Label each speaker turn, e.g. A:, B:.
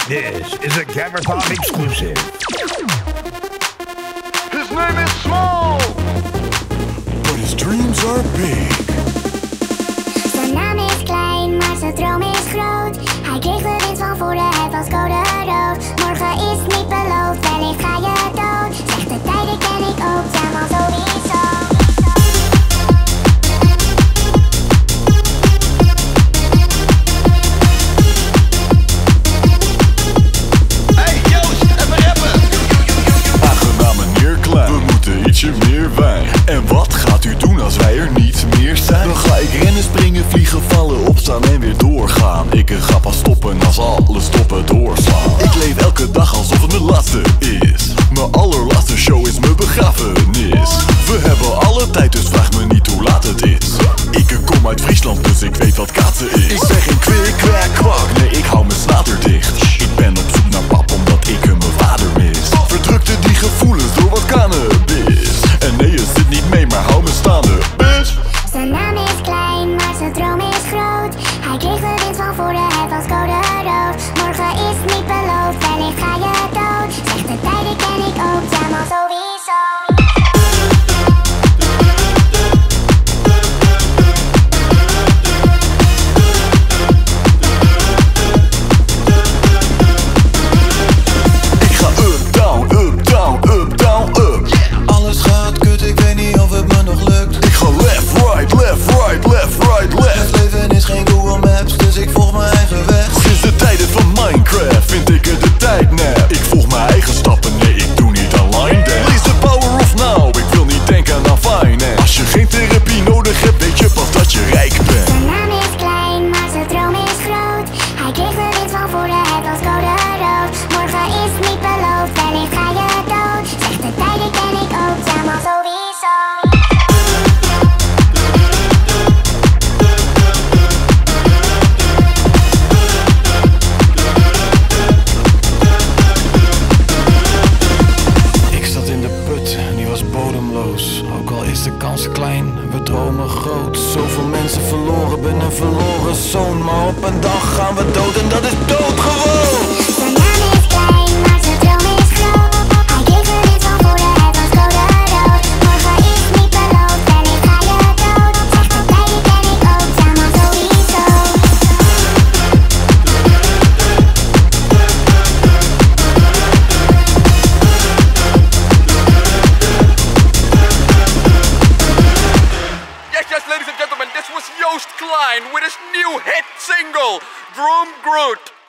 A: This is a Gamerpop exclusive.
B: His name is small,
C: but his dreams are big.
D: Zijn naam is klein, maar zijn droom is groot. Hij kreeg de wind van voren, het was code rood. Morgen is niet beloofd, wellicht ga je dood. Zegt de tijden ken ik ook, ja man sowieso.
C: Ietsje meer wijn. En wat gaat u doen als wij er niet meer zijn? Dan ga ik rennen, springen, vliegen, vallen, opstaan en weer doorgaan. Ik ga pas stoppen als alle stoppen doorslaan. Ik leef elke dag alsof het mijn laatste is. Mijn allerlaatste show is mijn begrafenis. We hebben alle tijd, dus vraag me niet hoe laat het is. Ik kom uit Friesland, dus ik weet wat kaatsen is. Ik ben geen kwik, kwak, kwak, nee ik hou mijn snater dicht. Ik ben op zoek naar pap omdat ik mijn vader mis. Verdrukte die gevoelens door wat cannabis. En nee, je zit niet mee, maar hou me staande, bitch.
D: Zijn naam is klein, maar zijn droom is groot. Hij kreeg de wind van voren, het was code rood. Morgen is niet beloofd, wellicht ga je dood. Zegt de tijden ken ik ook, ja man sowieso.
C: Vind ik het de tijd nep. Ik volg mijn eigen stappen, nee ik doe niet online dance. Lees de power of now, ik wil niet denken aan finance. Als je geen therapie nodig hebt, weet je pas dat je rijk bent.
D: Zijn naam is klein, maar zijn droom is groot. Hij kreeg de wind van voren, het was code rood. Morgen is niet beloofd, wellicht ga je dood. Zegt de tijden ken ik ook, ja man sowieso.
E: Ook al is de kans klein, we dromen groot. Zoveel mensen verloren, ben een verloren zoon. Maar op een dag gaan we dood en dat is doodgewoon.
D: Zijn naam is klein, maar zijn droom is groot. Hij kreeg de wind van voren, het was code rood. Morgen is niet beloofd, wellicht ga je dood. Zegt de tijden ken ik ook, ja man sowieso.
B: Yes, ladies and gentlemen, this was Joost Klein with his new hit single, Droom Groot.